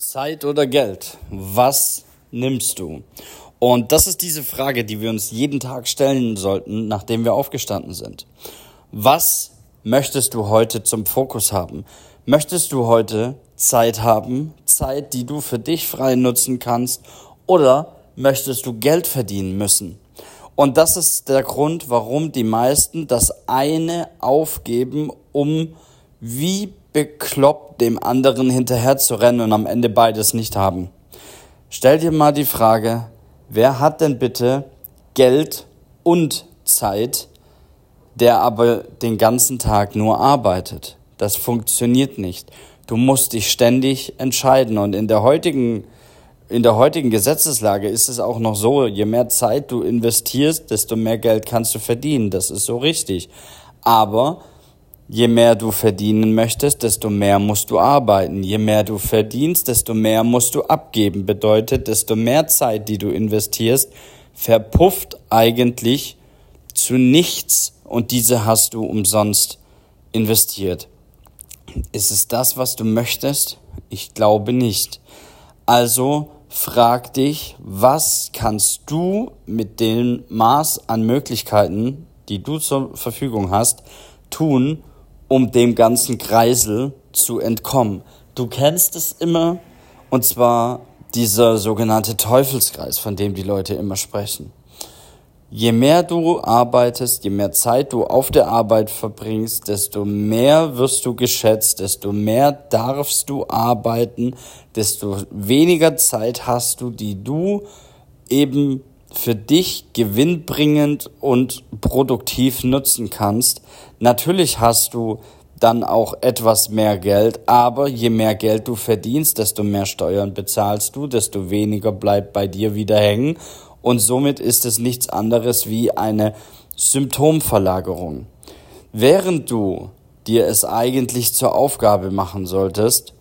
Zeit oder Geld? Was nimmst du? Und das ist diese Frage, die wir uns jeden Tag stellen sollten, nachdem wir aufgestanden sind. Was möchtest du heute zum Fokus haben? Möchtest du heute Zeit haben? Zeit, die du für dich frei nutzen kannst? Oder möchtest du Geld verdienen müssen? Und das ist der Grund, warum die meisten das eine aufgeben, um wie bekloppt dem anderen hinterher zu rennen und am Ende beides nicht haben. Stell dir mal die Frage, wer hat denn bitte Geld und Zeit, der aber den ganzen Tag nur arbeitet? Das funktioniert nicht. Du musst dich ständig entscheiden und in der heutigen Gesetzeslage ist es auch noch so, je mehr Zeit du investierst, desto mehr Geld kannst du verdienen. Das ist so richtig. Aber je mehr du verdienen möchtest, desto mehr musst du arbeiten. Je mehr du verdienst, desto mehr musst du abgeben. Bedeutet, desto mehr Zeit, die du investierst, verpufft eigentlich zu nichts und diese hast du umsonst investiert. Ist es das, was du möchtest? Ich glaube nicht. Also frag dich, was kannst du mit dem Maß an Möglichkeiten, die du zur Verfügung hast, tun, um dem ganzen Kreisel zu entkommen. Du kennst es immer, und zwar dieser sogenannte Teufelskreis, von dem die Leute immer sprechen. Je mehr du arbeitest, je mehr Zeit du auf der Arbeit verbringst, desto mehr wirst du geschätzt, desto mehr darfst du arbeiten, desto weniger Zeit hast du, die du eben für dich gewinnbringend und produktiv nutzen kannst. Natürlich hast du dann auch etwas mehr Geld, aber je mehr Geld du verdienst, desto mehr Steuern bezahlst du, desto weniger bleibt bei dir wieder hängen und somit ist es nichts anderes wie eine Symptomverlagerung. Während du dir es eigentlich zur Aufgabe machen solltest,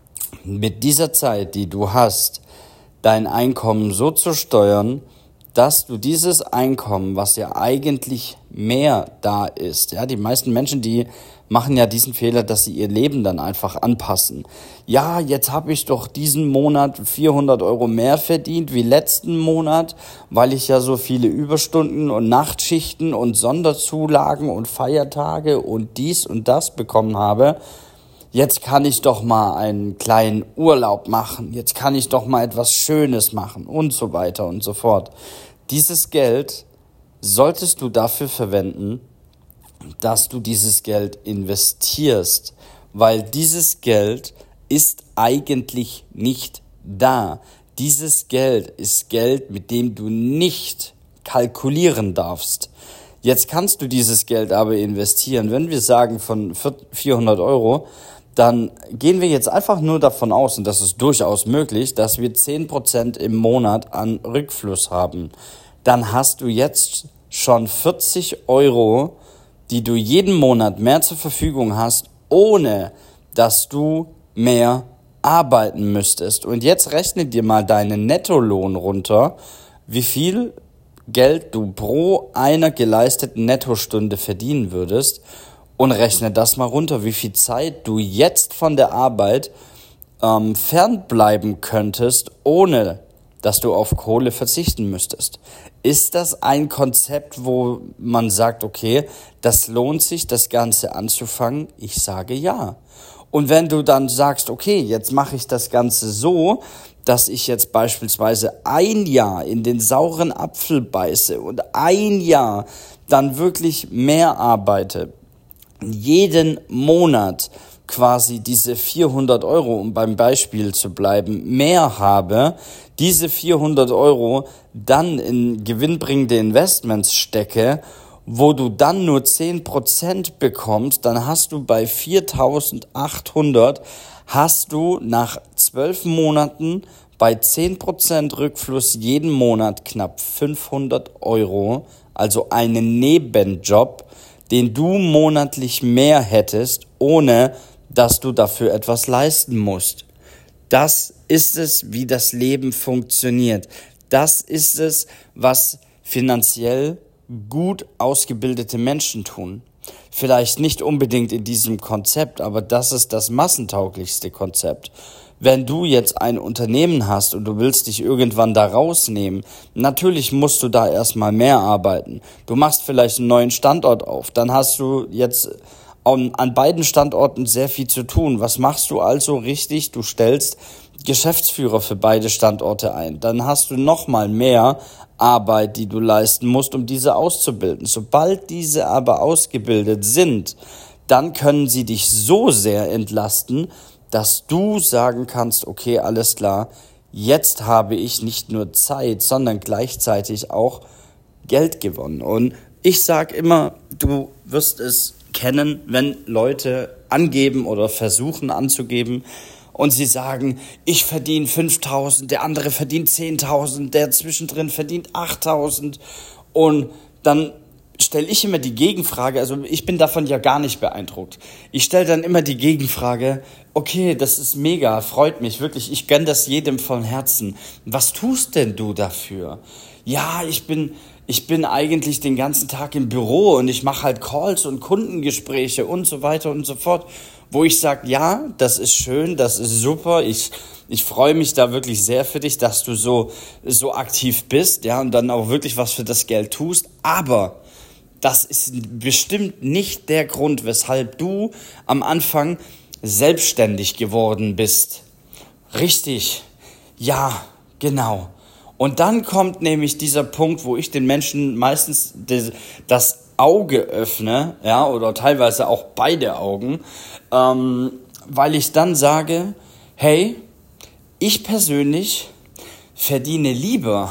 mit dieser Zeit, die du hast, dein Einkommen so zu steuern, dass du dieses Einkommen, was ja eigentlich mehr da ist, ja, die meisten Menschen, die machen ja diesen Fehler, dass sie ihr Leben dann einfach anpassen. Ja, jetzt habe ich doch diesen Monat 400 Euro mehr verdient wie letzten Monat, weil ich ja so viele Überstunden und Nachtschichten und Sonderzulagen und Feiertage und dies und das bekommen habe. Jetzt kann ich doch mal einen kleinen Urlaub machen, jetzt kann ich doch mal etwas Schönes machen und so weiter und so fort. Dieses Geld solltest du dafür verwenden, dass du dieses Geld investierst, weil dieses Geld ist eigentlich nicht da. Dieses Geld ist Geld, mit dem du nicht kalkulieren darfst. Jetzt kannst du dieses Geld aber investieren. Wenn wir sagen von 400 Euro, dann gehen wir jetzt einfach nur davon aus, und das ist durchaus möglich, dass wir 10% im Monat an Rückfluss haben. Dann hast du jetzt schon 40 Euro, die du jeden Monat mehr zur Verfügung hast, ohne dass du mehr arbeiten müsstest. Und jetzt rechne dir mal deinen Nettolohn runter, wie viel Geld du pro einer geleisteten Nettostunde verdienen würdest und rechne das mal runter, wie viel Zeit du jetzt von der Arbeit fernbleiben könntest, ohne dass du auf Kohle verzichten müsstest. Ist das ein Konzept, wo man sagt, okay, das lohnt sich, das Ganze anzufangen? Ich sage ja. Und wenn du dann sagst, okay, jetzt mache ich das Ganze so, dass ich jetzt beispielsweise ein Jahr in den sauren Apfel beiße und ein Jahr dann wirklich mehr arbeite, jeden Monat quasi diese 400 Euro, um beim Beispiel zu bleiben, mehr habe, diese 400 Euro dann in gewinnbringende Investments stecke, wo du dann nur 10% bekommst, dann hast du bei 4.800, hast du nach 12 Monaten bei 10% Rückfluss jeden Monat knapp 500 Euro, also einen Nebenjob, den du monatlich mehr hättest, ohne dass du dafür etwas leisten musst. Das ist es, wie das Leben funktioniert. Das ist es, was finanziell gut ausgebildete Menschen tun. Vielleicht nicht unbedingt in diesem Konzept, aber das ist das massentauglichste Konzept. wenn du jetzt ein Unternehmen hast und du willst dich irgendwann da rausnehmen, natürlich musst du da erstmal mehr arbeiten. Du machst vielleicht einen neuen Standort auf, dann hast du jetzt an beiden Standorten sehr viel zu tun. Was machst du also richtig? Du stellst Geschäftsführer für beide Standorte ein. Dann hast du nochmal mehr Arbeit, die du leisten musst, um diese auszubilden. Sobald diese aber ausgebildet sind, dann können sie dich so sehr entlasten, dass du sagen kannst, okay, alles klar, jetzt habe ich nicht nur Zeit, sondern gleichzeitig auch Geld gewonnen. Und ich sage immer, du wirst es kennen, wenn Leute angeben oder versuchen anzugeben und sie sagen, ich verdiene 5.000, der andere verdient 10.000, der zwischendrin verdient 8.000 und dann stelle ich immer die Gegenfrage, also ich bin davon ja gar nicht beeindruckt. Ich stelle dann immer die Gegenfrage, okay, das ist mega, freut mich wirklich, ich gönne das jedem von Herzen. Was tust denn du dafür? Ja, ich bin eigentlich den ganzen Tag im Büro und ich mache halt Calls und Kundengespräche und so weiter und so fort, wo ich sage, ja, das ist schön, das ist super, ich freue mich da wirklich sehr für dich, dass du so aktiv bist, ja, und dann auch wirklich was für das Geld tust, aber das ist bestimmt nicht der Grund, weshalb du am Anfang selbstständig geworden bist. Richtig, ja, genau. Und dann kommt nämlich dieser Punkt, wo ich den Menschen meistens das Auge öffne, ja, oder teilweise auch beide Augen, weil ich dann sage, hey, ich persönlich verdiene lieber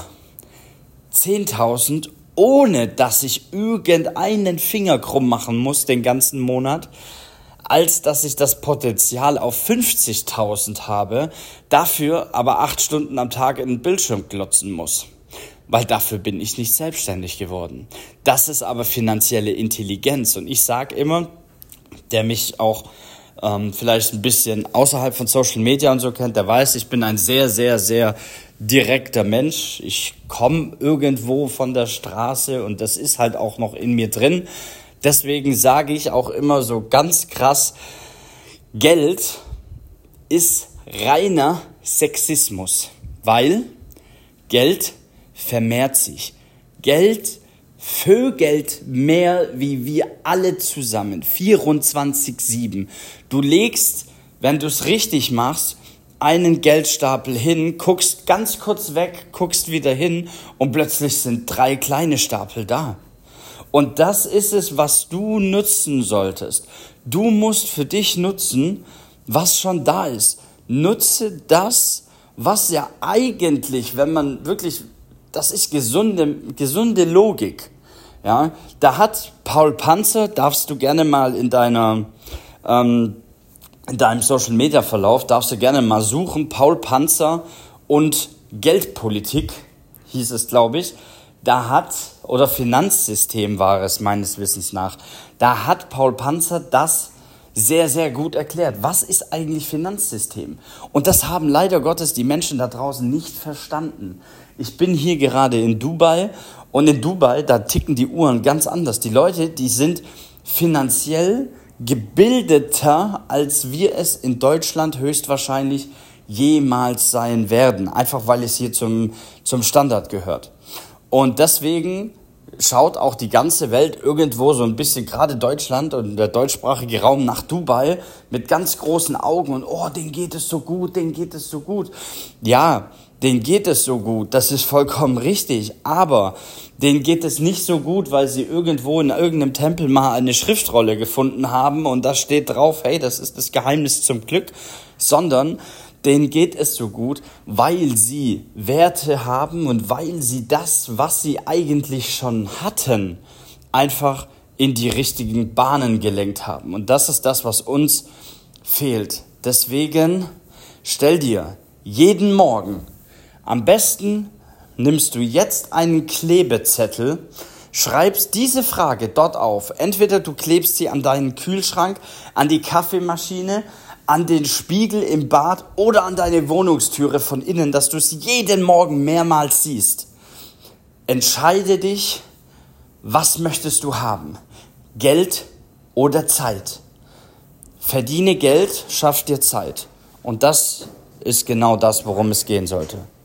10.000, ohne dass ich irgendeinen Finger krumm machen muss den ganzen Monat, als dass ich das Potenzial auf 50.000 habe, dafür aber 8 Stunden am Tag in den Bildschirm glotzen muss. Weil dafür bin ich nicht selbstständig geworden. Das ist aber finanzielle Intelligenz. Und ich sage immer, der mich auch vielleicht ein bisschen außerhalb von Social Media und so kennt, der weiß, ich bin ein sehr, sehr, sehr direkter Mensch. Ich komme irgendwo von der Straße und das ist halt auch noch in mir drin. Deswegen sage ich auch immer so ganz krass, Geld ist reiner Sexismus, weil Geld vermehrt sich. Geld vögelt mehr wie wir alle zusammen, 24/7. Du legst, wenn du es richtig machst, einen Geldstapel hin, guckst ganz kurz weg, guckst wieder hin und plötzlich sind 3 kleine Stapel da. Und das ist es, was du nutzen solltest. Du musst für dich nutzen, was schon da ist. Nutze das, was ja eigentlich, wenn man wirklich, das ist gesunde Logik. Ja, da hat Paul Panzer, darfst du gerne mal in deinem Social Media Verlauf, darfst du gerne mal suchen, Paul Panzer und Geldpolitik, hieß es, glaube ich. Oder Finanzsystem war es meines Wissens nach, da hat Paul Panzer das sehr, sehr gut erklärt. Was ist eigentlich Finanzsystem? Und das haben leider Gottes die Menschen da draußen nicht verstanden. Ich bin hier gerade in Dubai und in Dubai, da ticken die Uhren ganz anders. Die Leute, die sind finanziell gebildeter, als wir es in Deutschland höchstwahrscheinlich jemals sein werden. Einfach weil es hier zum Standard gehört. Und deswegen schaut auch die ganze Welt irgendwo so ein bisschen, gerade Deutschland und der deutschsprachige Raum, nach Dubai mit ganz großen Augen und oh, denen geht es so gut, denen geht es so gut. Ja, denen geht es so gut, das ist vollkommen richtig, aber denen geht es nicht so gut, weil sie irgendwo in irgendeinem Tempel mal eine Schriftrolle gefunden haben und da steht drauf, hey, das ist das Geheimnis zum Glück, sondern denen geht es so gut, weil sie Werte haben und weil sie das, was sie eigentlich schon hatten, einfach in die richtigen Bahnen gelenkt haben. Und das ist das, was uns fehlt. Deswegen stell dir jeden Morgen, am besten nimmst du jetzt einen Klebezettel, schreibst diese Frage dort auf. Entweder du klebst sie an deinen Kühlschrank, an die Kaffeemaschine, an den Spiegel im Bad oder an deine Wohnungstüre von innen, dass du es jeden Morgen mehrmals siehst. Entscheide dich, was möchtest du haben? Geld oder Zeit? Verdiene Geld, schaff dir Zeit. Und das ist genau das, worum es gehen sollte.